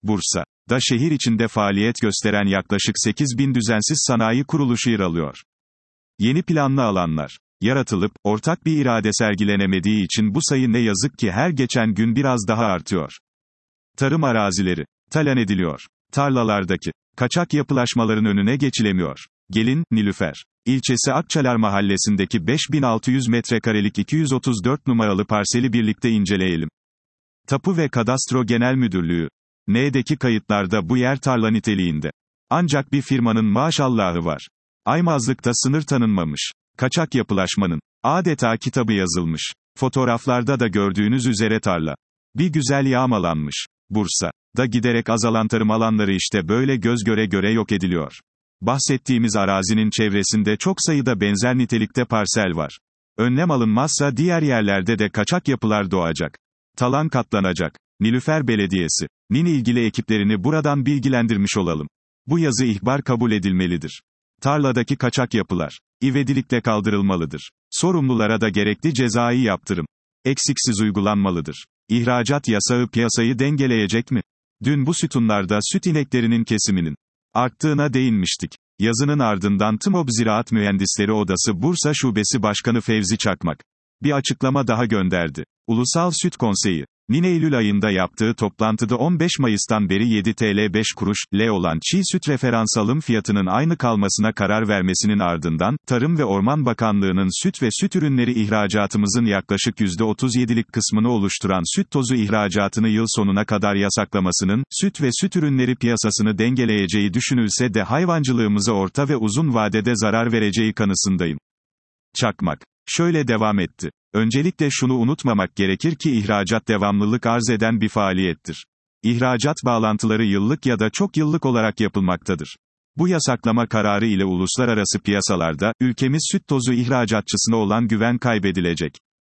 Bursa'da şehir içinde faaliyet gösteren yaklaşık 8.000 düzensiz sanayi kuruluşu yer alıyor. Yeni planlı alanlar yaratılıp, ortak bir irade sergilenemediği için bu sayı ne yazık ki her geçen gün biraz daha artıyor. Tarım arazileri talan ediliyor. Tarlalardaki kaçak yapılaşmaların önüne geçilemiyor. Gelin, Nilüfer ilçesi Akçalar mahallesindeki 5600 metrekarelik 234 numaralı parseli birlikte inceleyelim. Tapu ve Kadastro Genel Müdürlüğü N'deki kayıtlarda bu yer tarla niteliğinde. Ancak bir firmanın maşallahı var. Aymazlıkta sınır tanınmamış. Kaçak yapılaşmanın adeta kitabı yazılmış. Fotoğraflarda da gördüğünüz üzere tarla bir güzel yağmalanmış. Bursa'da giderek azalan tarım alanları işte böyle göz göre göre yok ediliyor. Bahsettiğimiz arazinin çevresinde çok sayıda benzer nitelikte parsel var. Önlem alınmazsa diğer yerlerde de kaçak yapılar doğacak. Talan katlanacak. Nilüfer Belediyesi'nin ilgili ekiplerini buradan bilgilendirmiş olalım. Bu yazı ihbar kabul edilmelidir. Tarladaki kaçak yapılar ivedilikle kaldırılmalıdır. Sorumlulara da gerekli cezai yaptırım eksiksiz uygulanmalıdır. İhracat yasağı piyasayı dengeleyecek mi? Dün bu sütunlarda süt ineklerinin kesiminin arttığına değinmiştik. Yazının ardından TMOB Ziraat Mühendisleri Odası Bursa Şubesi Başkanı Fevzi Çakmak bir açıklama daha gönderdi. Ulusal Süt Konseyi'nin Eylül ayında yaptığı toplantıda 15 Mayıs'tan beri 7 TL 5 kuruş olan çiğ süt referans alım fiyatının aynı kalmasına karar vermesinin ardından, Tarım ve Orman Bakanlığı'nın süt ve süt ürünleri ihracatımızın yaklaşık %37'lik kısmını oluşturan süt tozu ihracatını yıl sonuna kadar yasaklamasının, süt ve süt ürünleri piyasasını dengeleyeceği düşünülse de hayvancılığımıza orta ve uzun vadede zarar vereceği kanısındayım. Çakmak şöyle devam etti. Öncelikle şunu unutmamak gerekir ki ihracat devamlılık arz eden bir faaliyettir. İhracat bağlantıları yıllık ya da çok yıllık olarak yapılmaktadır. Bu yasaklama kararı ile uluslararası piyasalarda, ülkemiz süt tozu ihracatçısına olan güven kaybedilecek.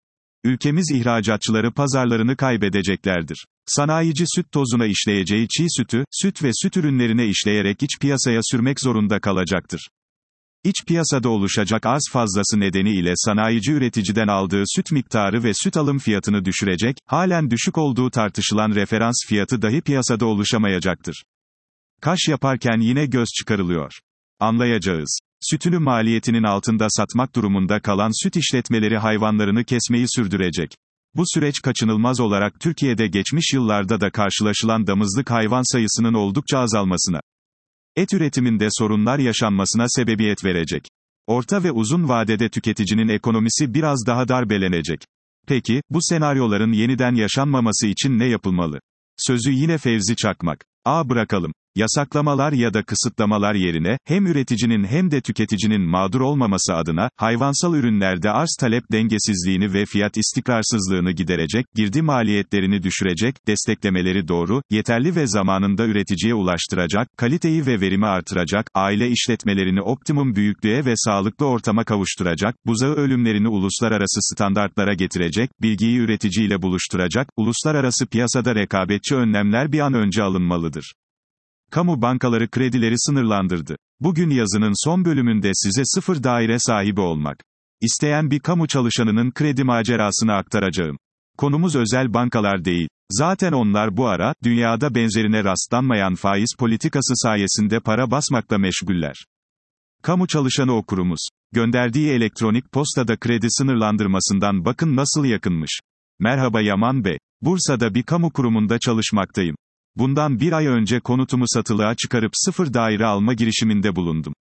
Ülkemiz ihracatçıları pazarlarını kaybedeceklerdir. Sanayici süt tozuna işleyeceği çiğ sütü, süt ve süt ürünlerine işleyerek iç piyasaya sürmek zorunda kalacaktır. İç piyasada oluşacak arz fazlası nedeniyle sanayici üreticiden aldığı süt miktarı ve süt alım fiyatını düşürecek, halen düşük olduğu tartışılan referans fiyatı dahi piyasada oluşamayacaktır. Kaş yaparken yine göz çıkarılıyor. Anlayacağız. Sütünü maliyetinin altında satmak durumunda kalan süt işletmeleri hayvanlarını kesmeyi sürdürecek. Bu süreç kaçınılmaz olarak Türkiye'de geçmiş yıllarda da karşılaşılan damızlık hayvan sayısının oldukça azalmasına, et üretiminde sorunlar yaşanmasına sebebiyet verecek. Orta ve uzun vadede tüketicinin ekonomisi biraz daha darbelenecek. Peki, bu senaryoların yeniden yaşanmaması için ne yapılmalı? Sözü yine Fevzi Çakmak. Bırakalım. Yasaklamalar ya da kısıtlamalar yerine, hem üreticinin hem de tüketicinin mağdur olmaması adına, hayvansal ürünlerde arz-talep dengesizliğini ve fiyat istikrarsızlığını giderecek, girdi maliyetlerini düşürecek, desteklemeleri doğru, yeterli ve zamanında üreticiye ulaştıracak, kaliteyi ve verimi artıracak, aile işletmelerini optimum büyüklüğe ve sağlıklı ortama kavuşturacak, buzağı ölümlerini uluslararası standartlara getirecek, bilgiyi üreticiyle buluşturacak, uluslararası piyasada rekabetçi önlemler bir an önce alınmalıdır. Kamu bankaları kredileri sınırlandırdı. Bugün yazının son bölümünde size sıfır daire sahibi olmak İsteyen bir kamu çalışanının kredi macerasını aktaracağım. Konumuz özel bankalar değil. Zaten onlar bu ara, dünyada benzerine rastlanmayan faiz politikası sayesinde para basmakla meşguller. Kamu çalışanı okurumuz gönderdiği elektronik postada kredi sınırlandırmasından bakın nasıl yakınmış. Merhaba Yaman Bey. Bursa'da bir kamu kurumunda çalışmaktayım. Bundan bir ay önce konutumu satılığa çıkarıp sıfır daire alma girişiminde bulundum.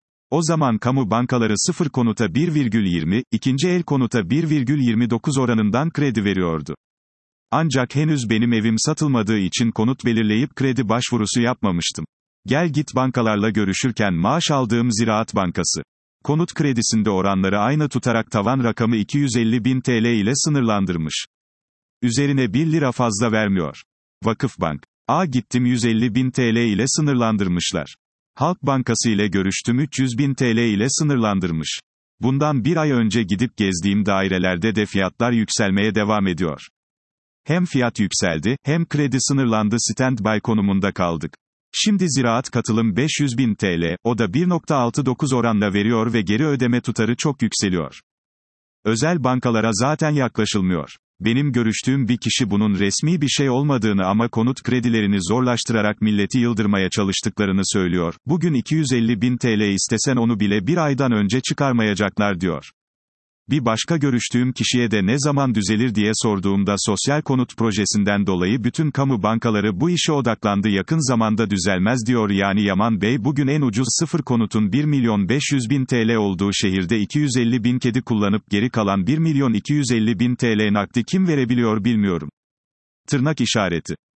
O zaman kamu bankaları sıfır konuta 1,20, ikinci el konuta 1,29 oranından kredi veriyordu. Ancak henüz benim evim satılmadığı için konut belirleyip kredi başvurusu yapmamıştım. Gel git bankalarla görüşürken maaş aldığım Ziraat Bankası konut kredisinde oranları aynı tutarak tavan rakamı 250.000 TL ile sınırlandırmış. Üzerine 1 lira fazla vermiyor. Vakıfbank gittim 150.000 TL ile sınırlandırmışlar. Halk Bankası ile görüştüm 300.000 TL ile sınırlandırmış. Bundan bir ay önce gidip gezdiğim dairelerde de fiyatlar yükselmeye devam ediyor. Hem fiyat yükseldi, hem kredi sınırlandı, stand-by konumunda kaldık. Şimdi Ziraat katılım 500.000 TL, o da 1,69 oranla veriyor ve geri ödeme tutarı çok yükseliyor. Özel bankalara zaten yaklaşılmıyor. Benim görüştüğüm bir kişi bunun resmi bir şey olmadığını ama konut kredilerini zorlaştırarak milleti yıldırmaya çalıştıklarını söylüyor. Bugün 250 bin TL istesen onu bile bir aydan önce çıkarmayacaklar diyor. Bir başka görüştüğüm kişiye de ne zaman düzelir diye sorduğumda sosyal konut projesinden dolayı bütün kamu bankaları bu işe odaklandı, yakın zamanda düzelmez diyor. Yani Yaman Bey, bugün en ucuz sıfır konutun 1.500.000 TL olduğu şehirde 250 bin kedi kullanıp geri kalan 1.250.000 TL nakdi kim verebiliyor bilmiyorum. Tırnak işareti.